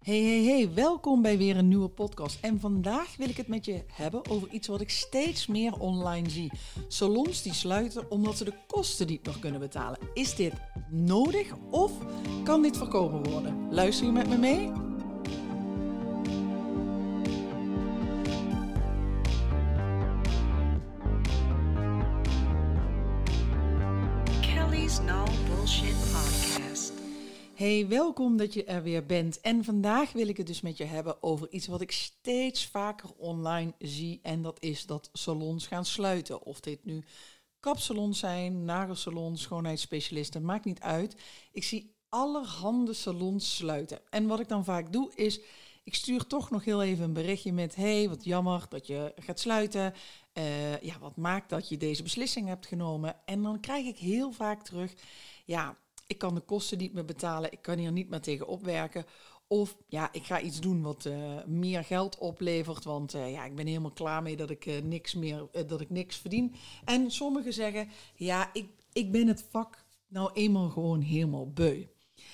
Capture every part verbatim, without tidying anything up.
Hey, hey, hey, welkom bij weer een nieuwe podcast. En vandaag wil ik het met je hebben over iets wat ik steeds meer online zie. Salons die sluiten omdat ze de kosten niet meer kunnen betalen. Is dit nodig of kan dit voorkomen worden? Luister je met me mee? Kelly's No Bullshit Podcast. Hey, welkom dat je er weer bent. En vandaag wil ik het dus met je hebben over iets wat ik steeds vaker online zie. En dat is dat salons gaan sluiten. Of dit nu kapsalons zijn, nagelsalons, schoonheidsspecialisten, maakt niet uit. Ik zie allerhande salons sluiten. En wat ik dan vaak doe is, ik stuur toch nog heel even een berichtje met: hey, wat jammer dat je gaat sluiten. Uh, ja, wat maakt dat je deze beslissing hebt genomen? En dan krijg ik heel vaak terug: ja, ik kan de kosten niet meer betalen, ik kan hier niet meer tegen opwerken. Of ja, ik ga iets doen wat uh, meer geld oplevert, want uh, ja, ik ben helemaal klaar mee dat ik uh, niks meer, uh, dat ik niks verdien. En sommigen zeggen: ja, ik, ik ben het vak nou eenmaal gewoon helemaal beu.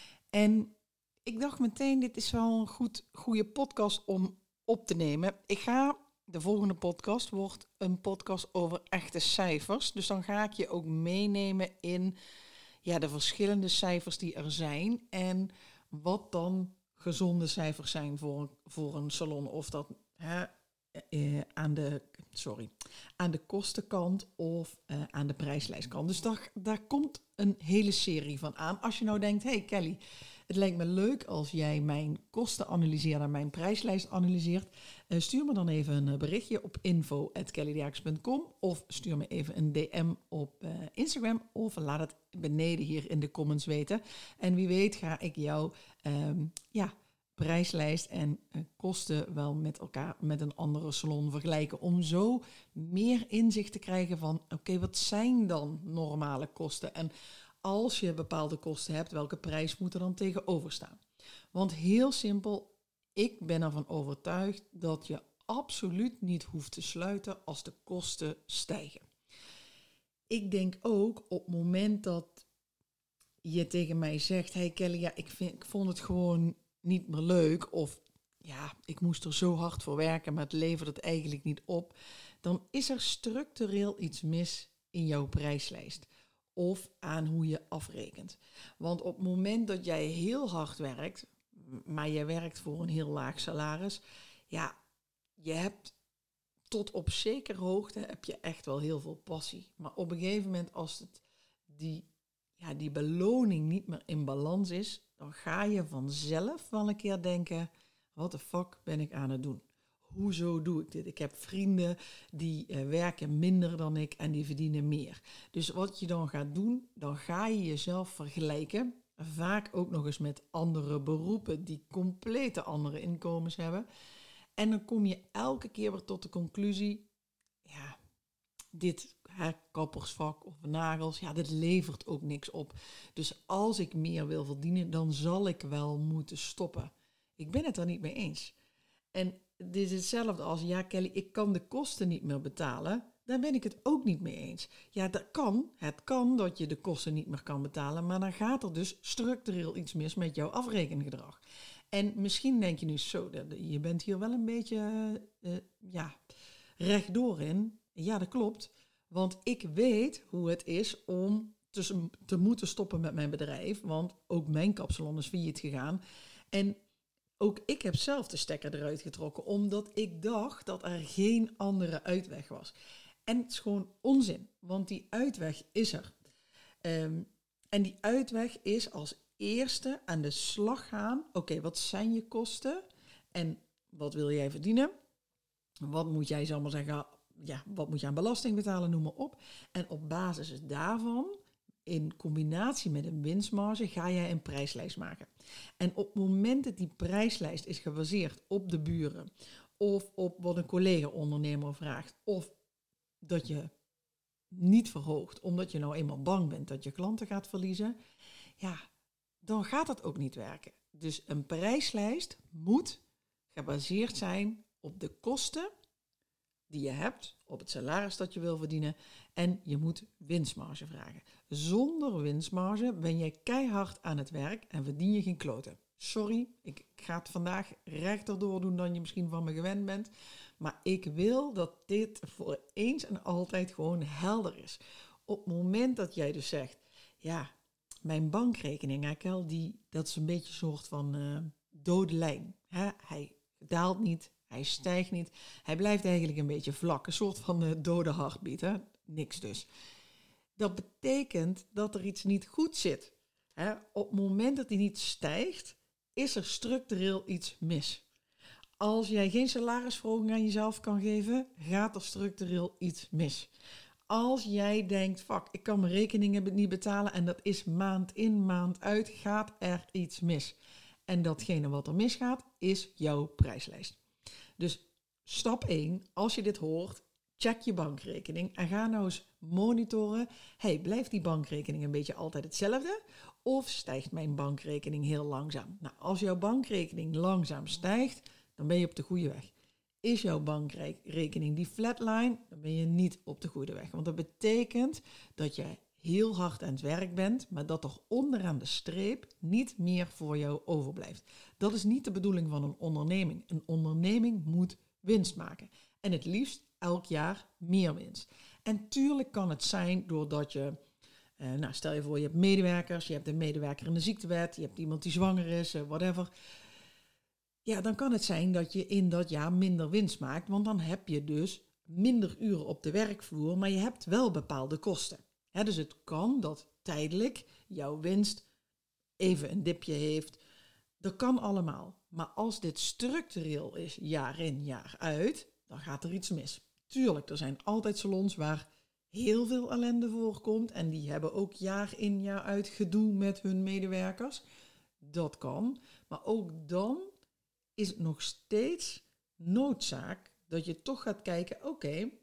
En ik dacht meteen, dit is wel een goed, goede podcast om op te nemen. Ik ga, de volgende podcast wordt een podcast over echte cijfers. Dus dan ga ik je ook meenemen in ja, de verschillende cijfers die er zijn. En wat dan gezonde cijfers zijn voor, voor een salon. Of dat hè, eh, aan, de, sorry, aan de kostenkant of eh, aan de prijslijstkant. Dus daar, daar komt een hele serie van aan. Als je nou denkt: hey Kelly, het lijkt me leuk als jij mijn kosten analyseert en mijn prijslijst analyseert. Uh, stuur me dan even een berichtje op info at kelly derks punt com of stuur me even een D M op uh, Instagram of laat het beneden hier in de comments weten. En wie weet ga ik jouw um, ja, prijslijst en uh, kosten wel met elkaar, met een andere salon vergelijken. Om zo meer inzicht te krijgen van: oké, okay, wat zijn dan normale kosten? En als je bepaalde kosten hebt, welke prijs moet er dan tegenover staan? Want heel simpel, ik ben ervan overtuigd dat je absoluut niet hoeft te sluiten als de kosten stijgen. Ik denk ook op het moment dat je tegen mij zegt: hey Kelly, ja, ik, vind, ik vond het gewoon niet meer leuk, of ja, ik moest er zo hard voor werken, maar het levert het eigenlijk niet op. Dan is er structureel iets mis in jouw prijslijst. Of aan hoe je afrekent. Want op het moment dat jij heel hard werkt, maar je werkt voor een heel laag salaris, ja, je hebt tot op zekere hoogte heb je echt wel heel veel passie. Maar op een gegeven moment, als het die, ja, die beloning niet meer in balans is, dan ga je vanzelf wel een keer denken: wat de fuck ben ik aan het doen? Hoezo doe ik dit? Ik heb vrienden die uh, werken minder dan ik en die verdienen meer. Dus wat je dan gaat doen, dan ga je jezelf vergelijken. Vaak ook nog eens met andere beroepen die complete andere inkomens hebben. En dan kom je elke keer weer tot de conclusie: ja, dit hè, kappersvak of nagels, ja, dit levert ook niks op. Dus als ik meer wil verdienen, dan zal ik wel moeten stoppen. Ik ben het er niet mee eens. En dit is hetzelfde als: ja Kelly, ik kan de kosten niet meer betalen. Daar ben ik het ook niet mee eens. Ja, dat kan. Het kan dat je de kosten niet meer kan betalen, maar dan gaat er dus structureel iets mis met jouw afrekengedrag. En misschien denk je nu: zo, je bent hier wel een beetje uh, ja, rechtdoor in. Ja, dat klopt. Want ik weet hoe het is om te, te moeten stoppen met mijn bedrijf. Want ook mijn kapsalon is failliet gegaan. En ook ik heb zelf de stekker eruit getrokken, omdat ik dacht dat er geen andere uitweg was. En het is gewoon onzin, want die uitweg is er. Um, en die uitweg is als eerste aan de slag gaan. Oké, okay, wat zijn je kosten? En wat wil jij verdienen? Wat moet jij, zal maar zeggen, ja, wat moet je aan belasting betalen, noem maar op. En op basis daarvan, in combinatie met een winstmarge, ga jij een prijslijst maken. En op het moment dat die prijslijst is gebaseerd op de buren, of op wat een collega-ondernemer vraagt, of dat je niet verhoogt, omdat je nou eenmaal bang bent dat je klanten gaat verliezen, ja, dan gaat dat ook niet werken. Dus een prijslijst moet gebaseerd zijn op de kosten die je hebt, op het salaris dat je wil verdienen, en je moet winstmarge vragen. Zonder winstmarge ben je keihard aan het werk en verdien je geen kloten. sorry, ik, ik ga het vandaag rechter door doen dan je misschien van me gewend bent. Maar ik wil dat dit voor eens en altijd gewoon helder is. Op het moment dat jij dus zegt, ja, mijn bankrekening, Akel, die, dat is een beetje een soort van uh, dode lijn. Hè? Hij daalt niet, hij stijgt niet. Hij blijft eigenlijk een beetje vlak, een soort van uh, dode hartbeat. Hè? Niks dus. Dat betekent dat er iets niet goed zit. Hè? Op het moment dat hij niet stijgt, is er structureel iets mis. Als jij geen salarisverhoging aan jezelf kan geven, gaat er structureel iets mis. Als jij denkt, fuck, ik kan mijn rekeningen niet betalen en dat is maand in, maand uit, gaat er iets mis. En datgene wat er misgaat, is jouw prijslijst. Dus stap één, als je dit hoort, check je bankrekening en ga nou eens monitoren. Hey, blijft die bankrekening een beetje altijd hetzelfde? Of stijgt mijn bankrekening heel langzaam? Nou, als jouw bankrekening langzaam stijgt, dan ben je op de goede weg. Is jouw bankrekening die flatline, dan ben je niet op de goede weg. Want dat betekent dat je heel hard aan het werk bent, maar dat er onderaan de streep niet meer voor jou overblijft. Dat is niet de bedoeling van een onderneming. Een onderneming moet winst maken. En het liefst elk jaar meer winst. En tuurlijk kan het zijn doordat je, eh, nou stel je voor je hebt medewerkers, je hebt een medewerker in de ziektewet, je hebt iemand die zwanger is, eh, whatever. Ja, dan kan het zijn dat je in dat jaar minder winst maakt, want dan heb je dus minder uren op de werkvloer, maar je hebt wel bepaalde kosten. He, dus het kan dat tijdelijk jouw winst even een dipje heeft. Dat kan allemaal. Maar als dit structureel is, jaar in, jaar uit, dan gaat er iets mis. Tuurlijk, er zijn altijd salons waar heel veel ellende voorkomt en die hebben ook jaar in, jaar uit gedoe met hun medewerkers. Dat kan, maar ook dan is het nog steeds noodzaak dat je toch gaat kijken, oké, okay,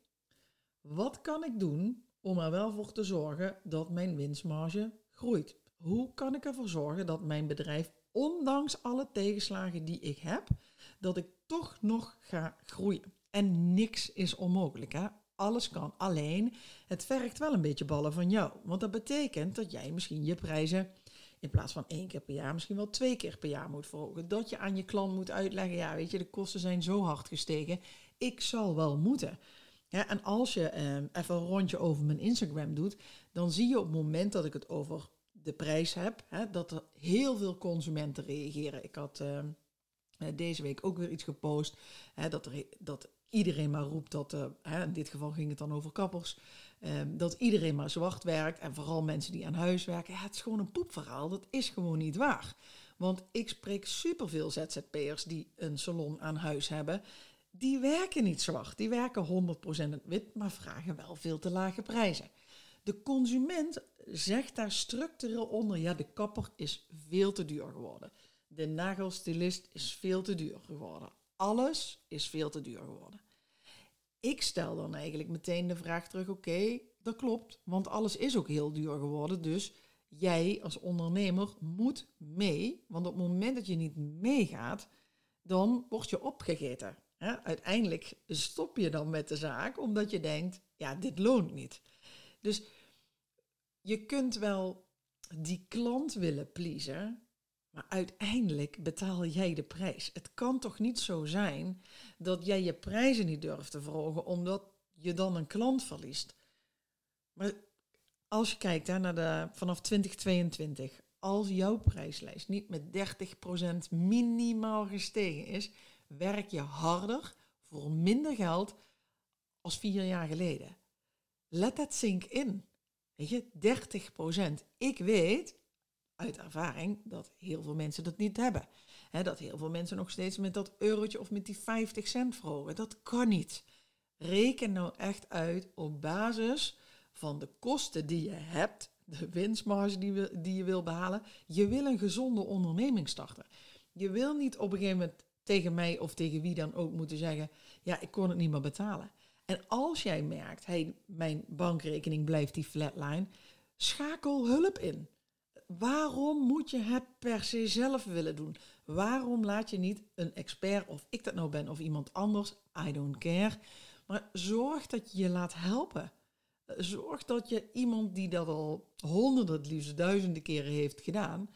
wat kan ik doen om er wel voor te zorgen dat mijn winstmarge groeit? Hoe kan ik ervoor zorgen dat mijn bedrijf, ondanks alle tegenslagen die ik heb, dat ik toch nog ga groeien? En niks is onmogelijk, hè? Alles kan. Alleen, het vergt wel een beetje ballen van jou. Want dat betekent dat jij misschien je prijzen in plaats van één keer per jaar misschien wel twee keer per jaar moet verhogen. Dat je aan je klant moet uitleggen, ja weet je, de kosten zijn zo hard gestegen, ik zal wel moeten. Ja, en als je eh, even een rondje over mijn Instagram doet, dan zie je op het moment dat ik het over de prijs heb, hè, dat er heel veel consumenten reageren. Ik had uh, deze week ook weer iets gepost, hè, dat, er, dat iedereen maar roept dat, uh, hè, in dit geval ging het dan over kappers, uh, dat iedereen maar zwart werkt en vooral mensen die aan huis werken. Ja, het is gewoon een poepverhaal, dat is gewoon niet waar. Want ik spreek superveel Z Z P'ers die een salon aan huis hebben. Die werken niet zwart, die werken honderd procent wit, maar vragen wel veel te lage prijzen. De consument zegt daar structureel onder, ja, de kapper is veel te duur geworden. De nagelstilist is veel te duur geworden. Alles is veel te duur geworden. Ik stel dan eigenlijk meteen de vraag terug, oké, okay, dat klopt, want alles is ook heel duur geworden, dus jij als ondernemer moet mee, want op het moment dat je niet meegaat, dan word je opgegeten. He, uiteindelijk stop je dan met de zaak, omdat je denkt, ja, dit loont niet. Dus je kunt wel die klant willen pleasen, maar uiteindelijk betaal jij de prijs. Het kan toch niet zo zijn dat jij je prijzen niet durft te verhogen, omdat je dan een klant verliest. Maar als je kijkt hè, naar de, vanaf twintig tweeëntwintig, als jouw prijslijst niet met dertig procent minimaal gestegen is, werk je harder voor minder geld als vier jaar geleden. Let that sink in. Weet je, dertig procent. Ik weet uit ervaring dat heel veel mensen dat niet hebben. He, dat heel veel mensen nog steeds met dat eurotje of met die vijftig cent verhogen. Dat kan niet. Reken nou echt uit op basis van de kosten die je hebt, de winstmarge die, we, die je wil behalen. Je wil een gezonde onderneming starten. Je wil niet op een gegeven moment tegen mij of tegen wie dan ook moeten zeggen, ja, ik kon het niet meer betalen. En als jij merkt, hey, mijn bankrekening blijft die flatline, schakel hulp in. Waarom moet je het per se zelf willen doen? Waarom laat je niet een expert, of ik dat nou ben of iemand anders, I don't care, maar zorg dat je je laat helpen. Zorg dat je iemand die dat al honderden, het liefst duizenden keren heeft gedaan,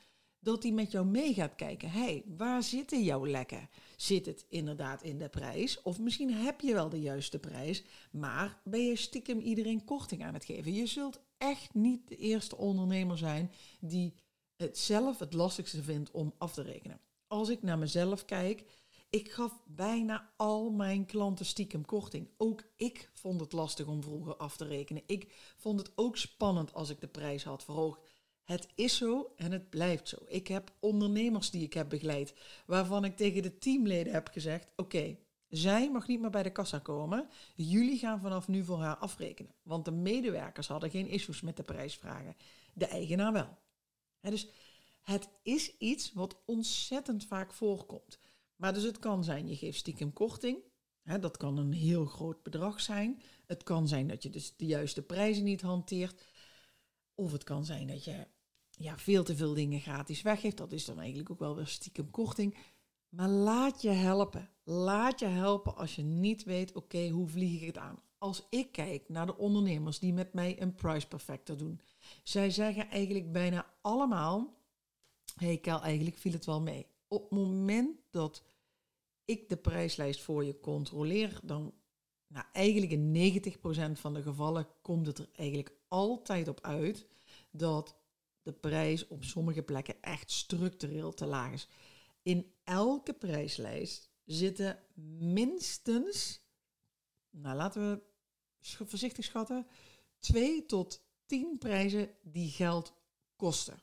dat die met jou mee gaat kijken. Hé, hey, waar zitten jouw lekken? Zit het inderdaad in de prijs? Of misschien heb je wel de juiste prijs, maar ben je stiekem iedereen korting aan het geven? Je zult echt niet de eerste ondernemer zijn die het zelf het lastigste vindt om af te rekenen. Als ik naar mezelf kijk, ik gaf bijna al mijn klanten stiekem korting. Ook ik vond het lastig om vroeger af te rekenen. Ik vond het ook spannend als ik de prijs had verhoogd. Het is zo en het blijft zo. Ik heb ondernemers die ik heb begeleid, waarvan ik tegen de teamleden heb gezegd, oké, okay, zij mag niet meer bij de kassa komen. Jullie gaan vanaf nu voor haar afrekenen. Want de medewerkers hadden geen issues met de prijsvragen. De eigenaar wel. He, dus het is iets wat ontzettend vaak voorkomt. Maar dus het kan zijn, je geeft stiekem korting. He, dat kan een heel groot bedrag zijn. Het kan zijn dat je dus de juiste prijzen niet hanteert. Of het kan zijn dat je ja, veel te veel dingen gratis weggeeft. Dat is dan eigenlijk ook wel weer stiekem korting. Maar laat je helpen. Laat je helpen als je niet weet, oké, okay, hoe vlieg ik het aan? Als ik kijk naar de ondernemers die met mij een price perfector doen. Zij zeggen eigenlijk bijna allemaal, hé hey Kel, eigenlijk viel het wel mee. Op het moment dat ik de prijslijst voor je controleer, dan nou, eigenlijk in negentig procent van de gevallen komt het er eigenlijk altijd op uit dat de prijs op sommige plekken echt structureel te laag is. In elke prijslijst zitten minstens, nou laten we voorzichtig schatten, twee tot tien prijzen die geld kosten.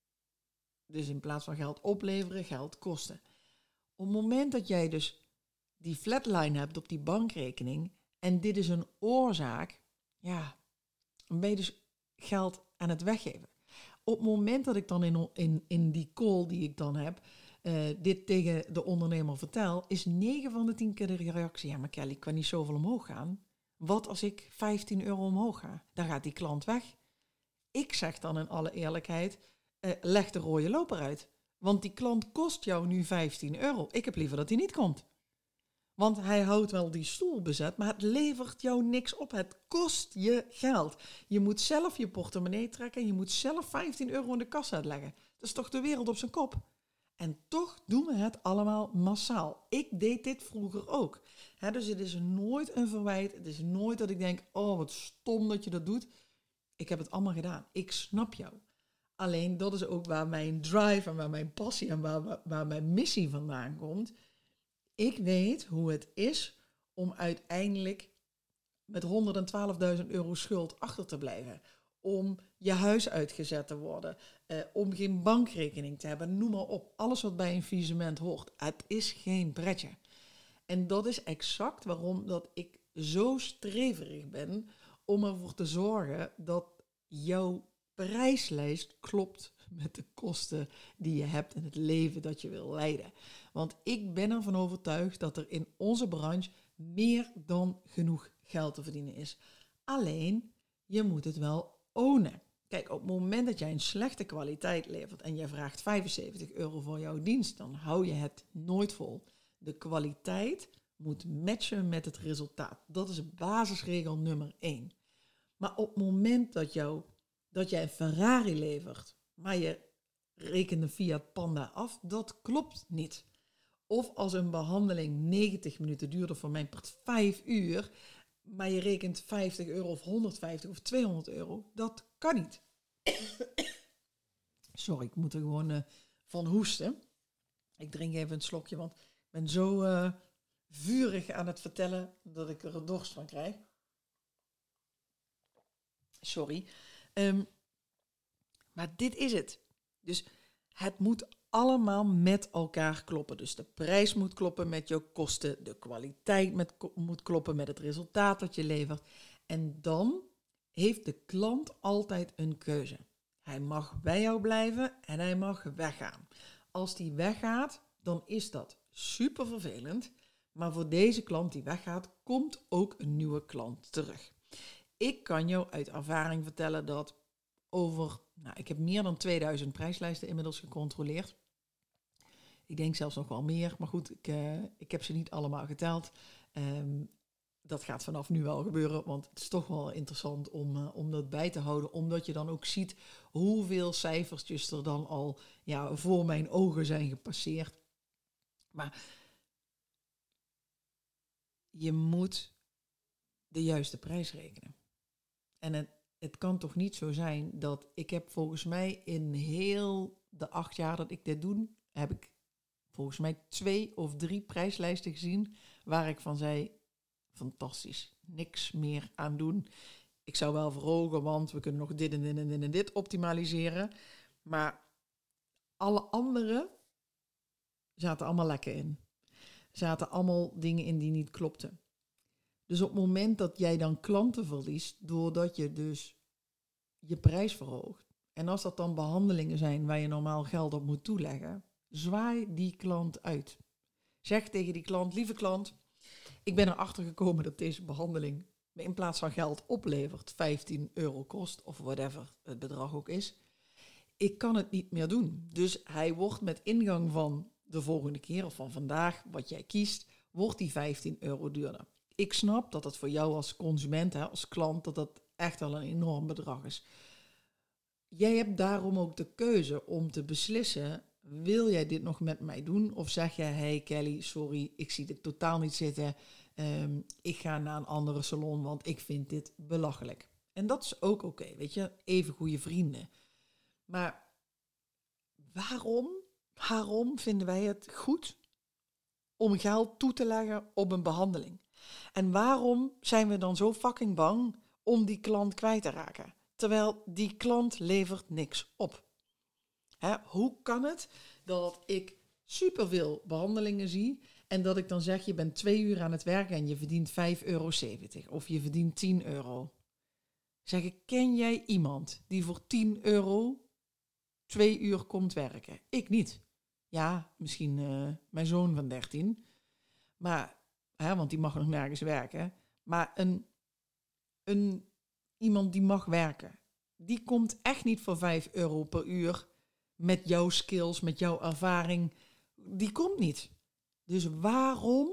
Dus in plaats van geld opleveren, geld kosten. Op het moment dat jij dus die flatline hebt op die bankrekening en dit is een oorzaak, ja, dan ben je dus geld aan het weggeven. Op het moment dat ik dan in, in, in die call die ik dan heb, uh, dit tegen de ondernemer vertel, is negen van de tien keer de reactie, ja maar Kelly, ik kan niet zoveel omhoog gaan. Wat als ik vijftien euro omhoog ga? Dan gaat die klant weg. Ik zeg dan in alle eerlijkheid, uh, leg de rode loper uit. Want die klant kost jou nu vijftien euro. Ik heb liever dat hij niet komt. Want hij houdt wel die stoel bezet, maar het levert jou niks op. Het kost je geld. Je moet zelf je portemonnee trekken en je moet zelf vijftien euro in de kassa leggen. Dat is toch de wereld op zijn kop? En toch doen we het allemaal massaal. Ik deed dit vroeger ook. He, dus het is nooit een verwijt. Het is nooit dat ik denk, oh wat stom dat je dat doet. Ik heb het allemaal gedaan. Ik snap jou. Alleen dat is ook waar mijn drive en waar mijn passie en waar, waar mijn missie vandaan komt. Ik weet hoe het is om uiteindelijk met honderdtwaalfduizend euro schuld achter te blijven. Om je huis uitgezet te worden. Eh, om geen bankrekening te hebben. Noem maar op. Alles wat bij een faillissement hoort. Het is geen pretje. En dat is exact waarom dat ik zo streverig ben om ervoor te zorgen dat jouw prijslijst klopt met de kosten die je hebt in het leven dat je wil leiden. Want ik ben ervan overtuigd dat er in onze branche meer dan genoeg geld te verdienen is. Alleen, je moet het wel ownen. Kijk, op het moment dat jij een slechte kwaliteit levert en je vraagt vijfenzeventig euro voor jouw dienst, dan hou je het nooit vol. De kwaliteit moet matchen met het resultaat. Dat is basisregel nummer één. Maar op het moment dat, jou, dat jij een Ferrari levert, maar je rekent een Fiat Panda af, dat klopt niet. Of als een behandeling negentig minuten duurde, voor mijn part vijf uur, maar je rekent vijftig euro of honderdvijftig of tweehonderd euro, dat kan niet. Sorry, ik moet er gewoon uh, van hoesten. Ik drink even een slokje, want ik ben zo uh, vurig aan het vertellen dat ik er een dorst van krijg. Sorry. Um, maar dit is het. Dus het moet allemaal met elkaar kloppen. Dus de prijs moet kloppen met jouw kosten. De kwaliteit met, moet kloppen met het resultaat dat je levert. En dan heeft de klant altijd een keuze. Hij mag bij jou blijven en hij mag weggaan. Als die weggaat, dan is dat super vervelend. Maar voor deze klant die weggaat, komt ook een nieuwe klant terug. Ik kan jou uit ervaring vertellen dat over, nou, ik heb meer dan tweeduizend prijslijsten inmiddels gecontroleerd. Ik denk zelfs nog wel meer, maar goed, ik, uh, ik heb ze niet allemaal geteld. Um, dat gaat vanaf nu wel gebeuren, want het is toch wel interessant om, uh, om dat bij te houden. Omdat je dan ook ziet hoeveel cijfertjes er dan al ja, voor mijn ogen zijn gepasseerd. Maar je moet de juiste prijs rekenen. En het, het kan toch niet zo zijn dat ik heb volgens mij in heel de acht jaar dat ik dit doe, heb ik volgens mij twee of drie prijslijsten gezien waar ik van zei, fantastisch, niks meer aan doen. Ik zou wel verhogen, want we kunnen nog dit en dit en dit en dit optimaliseren. Maar alle andere zaten allemaal lekker in. Zaten allemaal dingen in die niet klopten. Dus op het moment dat jij dan klanten verliest, doordat je dus je prijs verhoogt, en als dat dan behandelingen zijn waar je normaal geld op moet toeleggen, zwaai die klant uit. Zeg tegen die klant, lieve klant, ik ben erachter gekomen dat deze behandeling me in plaats van geld oplevert, vijftien euro kost, of whatever het bedrag ook is. Ik kan het niet meer doen. Dus hij wordt met ingang van de volgende keer, of van vandaag, wat jij kiest, wordt die vijftien euro duurder. Ik snap dat dat voor jou als consument, hè, als klant, dat dat echt wel een enorm bedrag is. Jij hebt daarom ook de keuze om te beslissen, wil jij dit nog met mij doen? Of zeg jij, hey Kelly, sorry, ik zie dit totaal niet zitten. Um, ik ga naar een andere salon, want ik vind dit belachelijk. En dat is ook oké, okay, weet je, even goede vrienden. Maar waarom, waarom vinden wij het goed om geld toe te leggen op een behandeling? En waarom zijn we dan zo fucking bang om die klant kwijt te raken? Terwijl die klant levert niks op. Hè, hoe kan het dat ik superveel behandelingen zie en dat ik dan zeg, je bent twee uur aan het werken en je verdient vijf euro zeventig of je verdient tien euro. Zeg ik, ken jij iemand die voor tien euro twee uur komt werken? Ik niet. Ja, misschien uh, mijn zoon van dertien. Maar, hè, want die mag nog nergens werken. Maar een, een, iemand die mag werken, die komt echt niet voor vijf euro per uur met jouw skills, met jouw ervaring. Die komt niet. Dus waarom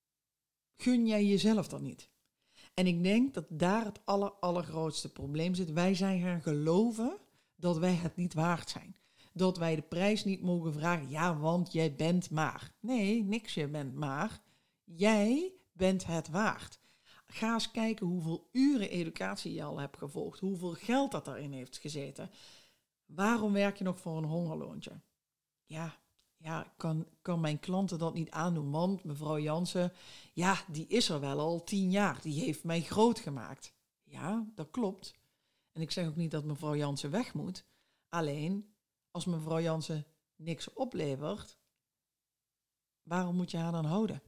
gun jij jezelf dan niet? En ik denk dat daar het aller, allergrootste probleem zit. Wij zijn gaan geloven dat wij het niet waard zijn. Dat wij de prijs niet mogen vragen. Ja, want jij bent maar. Nee, niks, je bent maar. Jij bent het waard. Ga eens kijken hoeveel uren educatie je al hebt gevolgd. Hoeveel geld dat daarin heeft gezeten. Waarom werk je nog voor een hongerloontje? Ja, ja kan, kan mijn klanten dat niet aandoen? Want mevrouw Jansen, ja, die is er wel al tien jaar. Die heeft mij groot gemaakt. Ja, dat klopt. En ik zeg ook niet dat mevrouw Jansen weg moet. Alleen, als mevrouw Jansen niks oplevert, waarom moet je haar dan houden?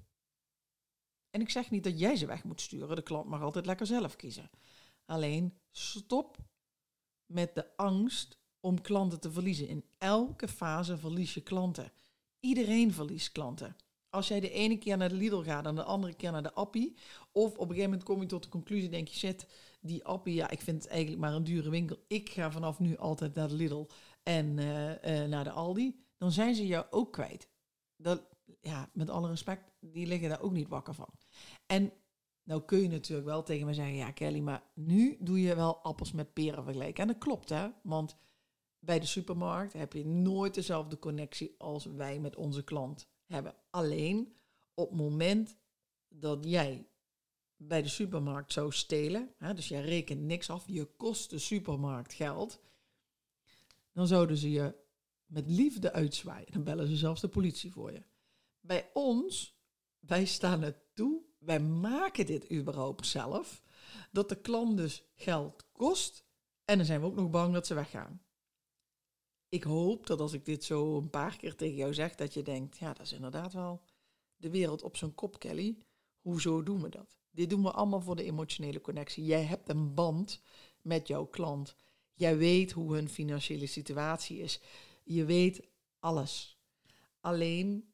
En ik zeg niet dat jij ze weg moet sturen. De klant mag altijd lekker zelf kiezen. Alleen, stop met de angst om klanten te verliezen. In elke fase verlies je klanten. Iedereen verliest klanten. Als jij de ene keer naar de Lidl gaat en de andere keer naar de Appie, of op een gegeven moment kom je tot de conclusie, denk je, shit, die Appie, ja, ik vind het eigenlijk maar een dure winkel. Ik ga vanaf nu altijd naar de Lidl en uh, uh, naar de Aldi. Dan zijn ze jou ook kwijt. Dat, ja, met alle respect, die liggen daar ook niet wakker van. En nou kun je natuurlijk wel tegen me zeggen, ja Kelly, maar nu doe je wel appels met peren vergelijken. En dat klopt, hè, want bij de supermarkt heb je nooit dezelfde connectie als wij met onze klant hebben. Alleen op het moment dat jij bij de supermarkt zou stelen, hè, dus jij rekent niks af, je kost de supermarkt geld, dan zouden ze je met liefde uitzwaaien. Dan bellen ze zelfs de politie voor je. Bij ons, wij staan het toe, wij maken dit überhaupt zelf, dat de klant dus geld kost en dan zijn we ook nog bang dat ze weggaan. Ik hoop dat als ik dit zo een paar keer tegen jou zeg, dat je denkt, ja, dat is inderdaad wel de wereld op zijn kop, Kelly. Hoezo doen we dat? Dit doen we allemaal voor de emotionele connectie. Jij hebt een band met jouw klant. Jij weet hoe hun financiële situatie is. Je weet alles. Alleen,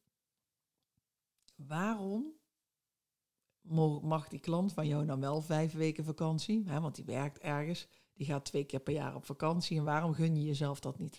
waarom mag die klant van jou dan wel vijf weken vakantie? Hè, want die werkt ergens. Die gaat twee keer per jaar op vakantie. En waarom gun je jezelf dat niet?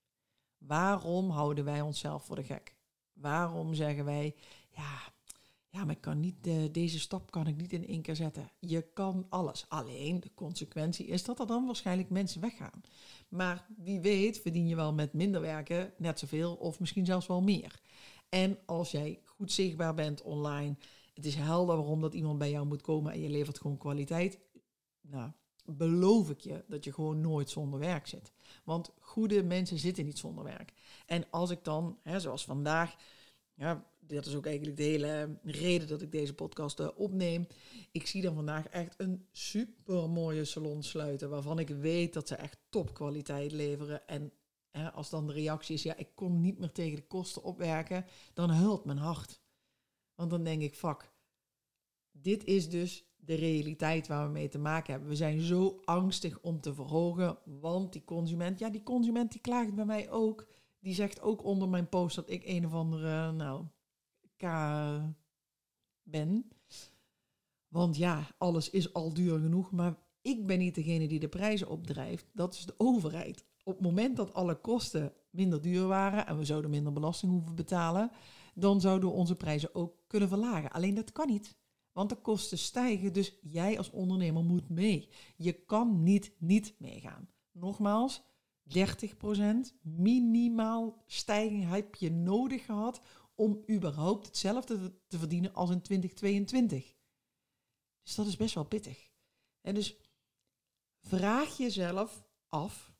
Waarom houden wij onszelf voor de gek? Waarom zeggen wij, ja, Ja, maar ik kan niet, de, deze stap kan ik niet in één keer zetten. Je kan alles. Alleen de consequentie is dat er dan waarschijnlijk mensen weggaan. Maar wie weet verdien je wel met minder werken net zoveel of misschien zelfs wel meer. En als jij goed zichtbaar bent online, het is helder waarom dat iemand bij jou moet komen en je levert gewoon kwaliteit. Nou, beloof ik je dat je gewoon nooit zonder werk zit. Want goede mensen zitten niet zonder werk. En als ik dan, hè, zoals vandaag, ja, dat is ook eigenlijk de hele reden dat ik deze podcast uh, opneem. Ik zie dan vandaag echt een super mooie salon sluiten, waarvan ik weet dat ze echt topkwaliteit leveren. En hè, als dan de reactie is, ja, ik kon niet meer tegen de kosten opwerken, dan huilt mijn hart. Want dan denk ik, fuck, dit is dus de realiteit waar we mee te maken hebben. We zijn zo angstig om te verhogen, want die consument, ja, die consument die klaagt bij mij ook. Die zegt ook onder mijn post dat ik een of andere, nou, K ben. Want ja, alles is al duur genoeg, maar ik ben niet degene die de prijzen opdrijft. Dat is de overheid. Op het moment dat alle kosten minder duur waren en we zouden minder belasting hoeven betalen, dan zouden we onze prijzen ook kunnen verlagen. Alleen dat kan niet, want de kosten stijgen, dus jij als ondernemer moet mee. Je kan niet niet meegaan. Nogmaals, dertig procent minimaal stijging heb je nodig gehad om überhaupt hetzelfde te verdienen als in twintig tweeëntwintig. Dus dat is best wel pittig. En dus vraag jezelf af,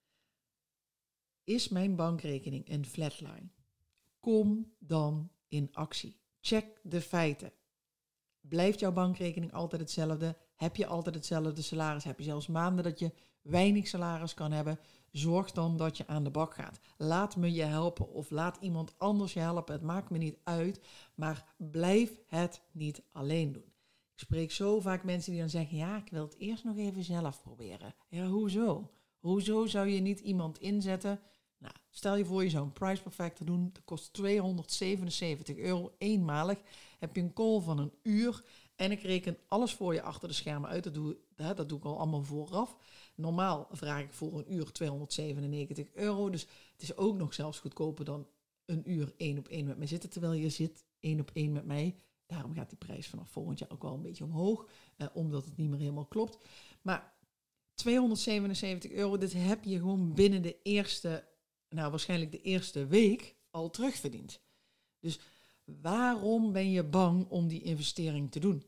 is mijn bankrekening een flatline? Kom dan in actie. Check de feiten. Blijft jouw bankrekening altijd hetzelfde? Heb je altijd hetzelfde salaris? Heb je zelfs maanden dat je weinig salaris kan hebben? Zorg dan dat je aan de bak gaat. Laat me je helpen of laat iemand anders je helpen. Het maakt me niet uit, maar blijf het niet alleen doen. Ik spreek zo vaak mensen die dan zeggen, ja, ik wil het eerst nog even zelf proberen. Ja, hoezo? Hoezo zou je niet iemand inzetten? Nou, stel je voor je zou een Price Perfector doen. Dat kost tweehonderdzevenenzeventig euro eenmalig. Heb je een call van een uur en ik reken alles voor je achter de schermen uit. Dat doe, hè, dat doe ik al allemaal vooraf. Normaal vraag ik voor een uur tweehonderdzevenennegentig euro. Dus het is ook nog zelfs goedkoper dan een uur één op één met mij zitten. Terwijl je zit één op één met mij. Daarom gaat die prijs vanaf volgend jaar ook wel een beetje omhoog. Eh, omdat het niet meer helemaal klopt. Maar tweehonderdzevenenzeventig euro, dit heb je gewoon binnen de eerste, nou waarschijnlijk de eerste week al terugverdiend. Dus waarom ben je bang om die investering te doen?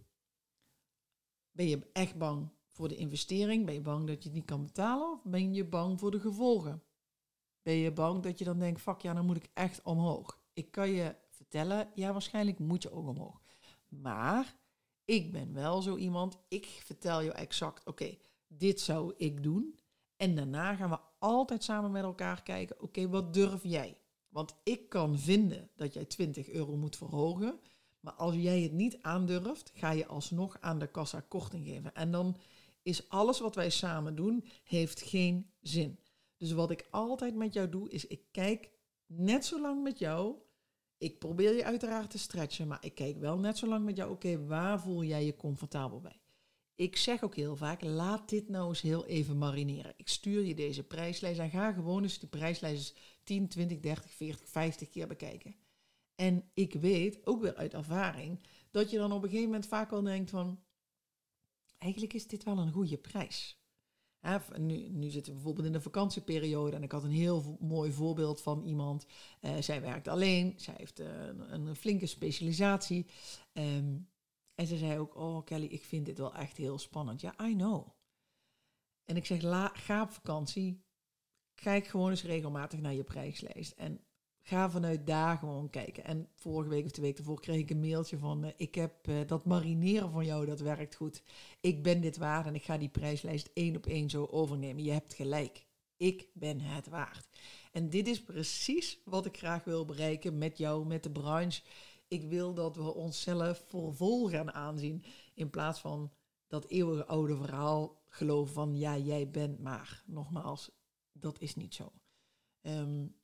Ben je echt bang voor de investering? Ben je bang dat je het niet kan betalen? Of ben je bang voor de gevolgen? Ben je bang dat je dan denkt, fuck ja, dan moet ik echt omhoog. Ik kan je vertellen, ja waarschijnlijk moet je ook omhoog. Maar ik ben wel zo iemand, ik vertel je exact, oké, okay, dit zou ik doen. En daarna gaan we altijd samen met elkaar kijken, oké, okay, wat durf jij? Want ik kan vinden dat jij twintig euro moet verhogen. Maar als jij het niet aandurft, ga je alsnog aan de kassa korting geven. En dan is alles wat wij samen doen, heeft geen zin. Dus wat ik altijd met jou doe, is ik kijk net zo lang met jou. Ik probeer je uiteraard te stretchen, maar ik kijk wel net zo lang met jou. Oké, okay, waar voel jij je comfortabel bij? Ik zeg ook heel vaak, laat dit nou eens heel even marineren. Ik stuur je deze prijslijst en ga gewoon eens die prijslijst tien, twintig, dertig, veertig, vijftig keer bekijken. En ik weet, ook weer uit ervaring, dat je dan op een gegeven moment vaak wel denkt van, eigenlijk is dit wel een goede prijs. Ja, nu, nu zitten we bijvoorbeeld in de vakantieperiode en ik had een heel mooi voorbeeld van iemand. Uh, zij werkt alleen, zij heeft uh, een, een flinke specialisatie. Um, en ze zei ook, oh Kelly, ik vind dit wel echt heel spannend. Ja, I know. En ik zeg, la, ga op vakantie, kijk gewoon eens regelmatig naar je prijslijst en ga vanuit daar gewoon kijken. En vorige week of de week ervoor kreeg ik een mailtje van, uh, ik heb uh, dat marineren van jou, dat werkt goed. Ik ben dit waard en ik ga die prijslijst één op één zo overnemen. Je hebt gelijk. Ik ben het waard. En dit is precies wat ik graag wil bereiken met jou, met de branche. Ik wil dat we onszelf voor vol gaan aanzien. In plaats van dat eeuwige oude verhaal geloven van, ja, jij bent maar. Nogmaals, dat is niet zo. Um,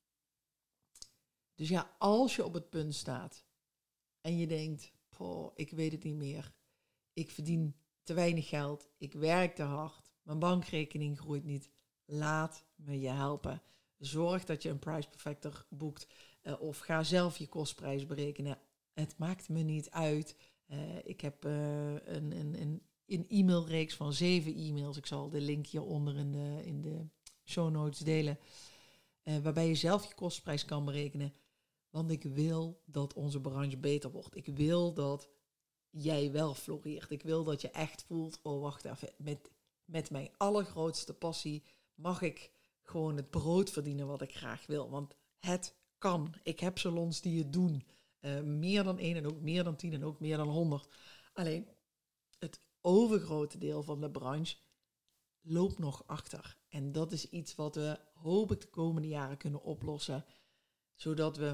Dus ja, als je op het punt staat en je denkt, poh, ik weet het niet meer. Ik verdien te weinig geld, ik werk te hard, mijn bankrekening groeit niet. Laat me je helpen. Zorg dat je een Price Perfector boekt uh, of ga zelf je kostprijs berekenen. Het maakt me niet uit. Uh, ik heb uh, een, een, een, een e-mailreeks van zeven e-mails. Ik zal de link hieronder in de, in de show notes delen. Uh, waarbij je zelf je kostprijs kan berekenen. Want ik wil dat onze branche beter wordt. Ik wil dat jij wel floreert. Ik wil dat je echt voelt, oh wacht even, met, met mijn allergrootste passie mag ik gewoon het brood verdienen wat ik graag wil. Want het kan. Ik heb salons die het doen. Uh, meer dan één en ook meer dan tien en ook meer dan honderd. Alleen het overgrote deel van de branche loopt nog achter. En dat is iets wat we hopelijk de komende jaren kunnen oplossen. Zodat we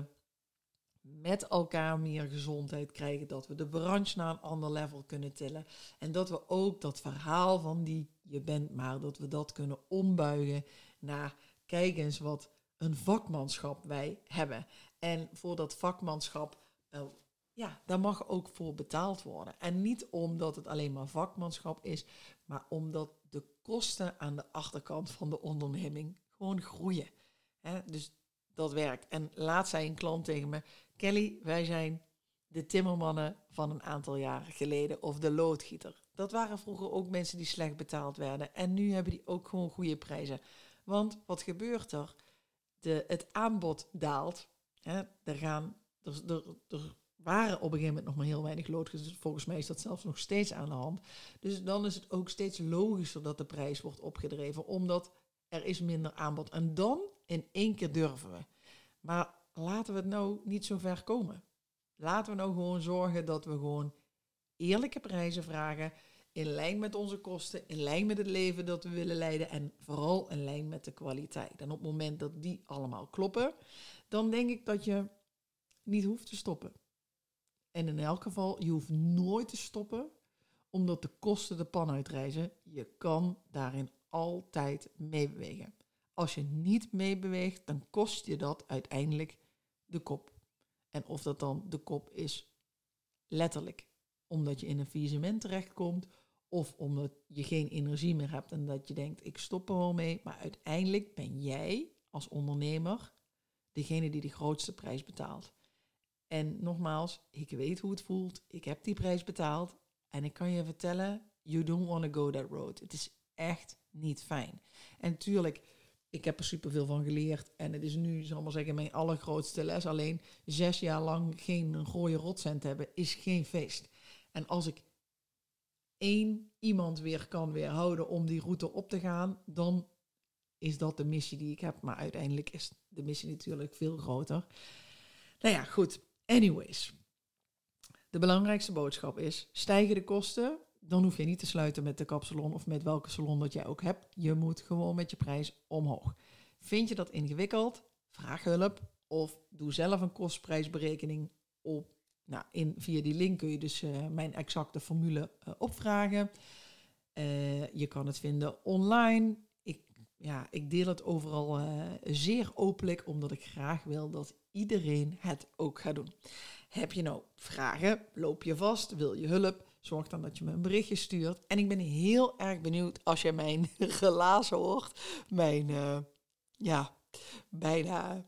met elkaar meer gezondheid krijgen. Dat we de branche naar een ander level kunnen tillen. En dat we ook dat verhaal van die je bent maar, dat we dat kunnen ombuigen naar kijk eens wat een vakmanschap wij hebben. En voor dat vakmanschap, uh, ja, daar mag ook voor betaald worden. En niet omdat het alleen maar vakmanschap is, maar omdat de kosten aan de achterkant van de onderneming gewoon groeien. Hè? Dus dat werkt. En laatst zei een klant tegen me, Kelly, wij zijn de timmermannen van een aantal jaren geleden of de loodgieter. Dat waren vroeger ook mensen die slecht betaald werden. En nu hebben die ook gewoon goede prijzen. Want wat gebeurt er? De, het aanbod daalt. Hè? Er, gaan, er, er, er waren op een gegeven moment nog maar heel weinig loodgieters. Volgens mij is dat zelfs nog steeds aan de hand. Dus dan is het ook steeds logischer dat de prijs wordt opgedreven. Omdat er is minder aanbod. En dan in één keer durven we. Maar laten we het nou niet zo ver komen. Laten we nou gewoon zorgen dat we gewoon eerlijke prijzen vragen. In lijn met onze kosten, in lijn met het leven dat we willen leiden en vooral in lijn met de kwaliteit. En op het moment dat die allemaal kloppen, dan denk ik dat je niet hoeft te stoppen. En in elk geval, je hoeft nooit te stoppen, omdat de kosten de pan uitreizen. Je kan daarin altijd meebewegen. Als je niet meebeweegt, dan kost je dat uiteindelijk de kop. En of dat dan de kop is letterlijk omdat je in een faillissement terechtkomt, of omdat je geen energie meer hebt en dat je denkt, ik stop er wel mee. Maar uiteindelijk ben jij als ondernemer degene die de grootste prijs betaalt. En nogmaals, ik weet hoe het voelt. Ik heb die prijs betaald. En ik kan je vertellen, you don't want to go that road. Het is echt niet fijn. En natuurlijk, ik heb er superveel van geleerd. En het is nu, zal ik maar zeggen, mijn allergrootste les. Alleen zes jaar lang geen rode rotcent hebben, is geen feest. En als ik één iemand weer kan weerhouden om die route op te gaan, dan is dat de missie die ik heb. Maar uiteindelijk is de missie natuurlijk veel groter. Nou ja, goed. Anyways. De belangrijkste boodschap is, stijgen de kosten, dan hoef je niet te sluiten met de kapsalon of met welke salon dat jij ook hebt. Je moet gewoon met je prijs omhoog. Vind je dat ingewikkeld? Vraag hulp of doe zelf een kostprijsberekening op. Nou, in, via die link kun je dus uh, mijn exacte formule uh, opvragen. Uh, je kan het vinden online. Ik, ja, ik deel het overal uh, zeer openlijk, omdat ik graag wil dat iedereen het ook gaat doen. Heb je nou vragen? Loop je vast? Wil je hulp? Zorg dan dat je me een berichtje stuurt. En ik ben heel erg benieuwd als je mijn relaas hoort. Mijn, uh, ja, bijna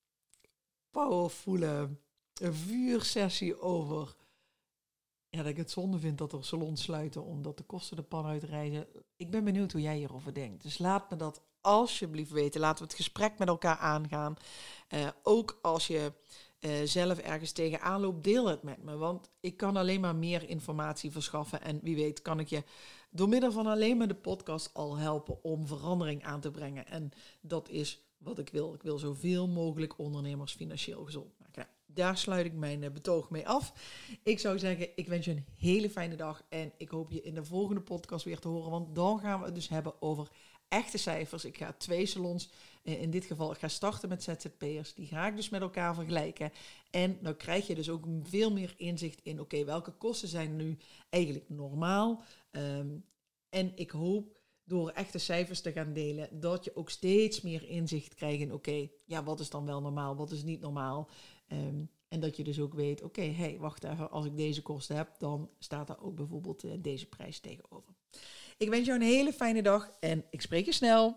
powervolle vuursessie over ja, dat ik het zonde vind dat er salons sluiten omdat de kosten de pan uitreizen. Ik ben benieuwd hoe jij hierover denkt. Dus laat me dat alsjeblieft weten. Laten we het gesprek met elkaar aangaan. Uh, ook als je uh, zelf ergens tegenaan loopt, deel het met me. Want ik kan alleen maar meer informatie verschaffen. En wie weet kan ik je door middel van alleen maar de podcast al helpen om verandering aan te brengen. En dat is wat ik wil. Ik wil zoveel mogelijk ondernemers financieel gezond maken. Daar sluit ik mijn betoog mee af. Ik zou zeggen, ik wens je een hele fijne dag. En ik hoop je in de volgende podcast weer te horen. Want dan gaan we het dus hebben over echte cijfers. Ik ga twee salons, in dit geval, ik ga starten met Z Z P'ers. Die ga ik dus met elkaar vergelijken. En dan krijg je dus ook veel meer inzicht in, oké, okay, welke kosten zijn nu eigenlijk normaal? Um, en ik hoop door echte cijfers te gaan delen, dat je ook steeds meer inzicht krijgt in, oké, okay, ja, wat is dan wel normaal, wat is niet normaal? Um, en dat je dus ook weet, oké, okay, hey, wacht even, als ik deze kosten heb, dan staat daar ook bijvoorbeeld uh, deze prijs tegenover. Ik wens jou een hele fijne dag en ik spreek je snel.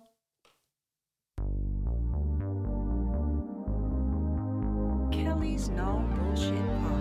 Kelly's No Bullshit Podcast.